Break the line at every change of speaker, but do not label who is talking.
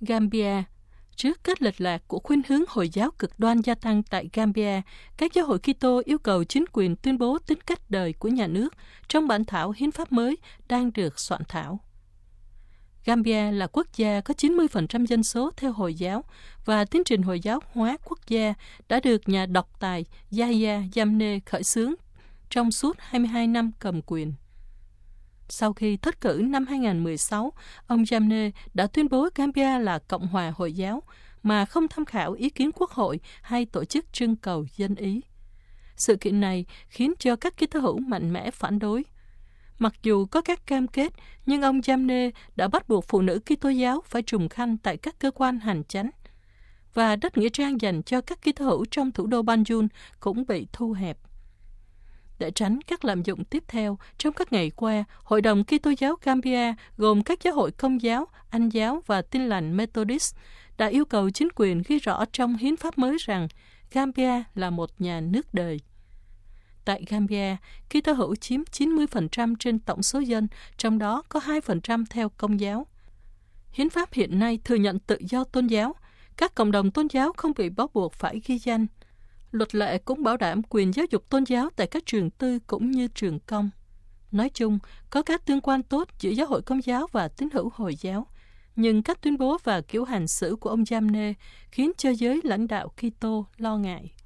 Gambia. Trước các lệch lạc của khuynh hướng Hồi giáo cực đoan gia tăng tại Gambia, các giáo hội Kitô yêu cầu chính quyền tuyên bố tính cách đời của nhà nước trong bản thảo hiến pháp mới đang được soạn thảo. Gambia là quốc gia có 90% dân số theo Hồi giáo và tiến trình Hồi giáo hóa quốc gia đã được nhà độc tài Yahya Jammeh khởi xướng trong suốt 22 năm cầm quyền. Sau khi thất cử năm 2016, ông Jammeh đã tuyên bố Gambia là Cộng hòa Hồi giáo mà không tham khảo ý kiến quốc hội hay tổ chức trưng cầu dân ý. Sự kiện này khiến cho các Kitô hữu mạnh mẽ phản đối. Mặc dù có các cam kết, nhưng ông Jammeh đã bắt buộc phụ nữ Kitô giáo phải trùm khăn tại các cơ quan hành chánh. Và đất nghĩa trang dành cho các Kitô hữu trong thủ đô Banjul cũng bị thu hẹp. Để tránh các lạm dụng tiếp theo, trong các ngày qua, Hội đồng Kitô giáo Gambia gồm các giáo hội Công giáo, Anh giáo và Tin lành Methodist đã yêu cầu chính quyền ghi rõ trong hiến pháp mới rằng Gambia là một nhà nước đời. Tại Gambia, Kitô hữu chiếm 90% trên tổng số dân, trong đó có 2% theo Công giáo. Hiến pháp hiện nay thừa nhận tự do tôn giáo. Các cộng đồng tôn giáo không bị bó buộc phải ghi danh. Luật lệ cũng bảo đảm quyền giáo dục tôn giáo tại các trường tư cũng như trường công. Nói chung, có các tương quan tốt giữa giáo hội Công giáo và tín hữu Hồi giáo. Nhưng các tuyên bố và kiểu hành xử của ông Jammeh khiến cho giới lãnh đạo Kitô lo ngại.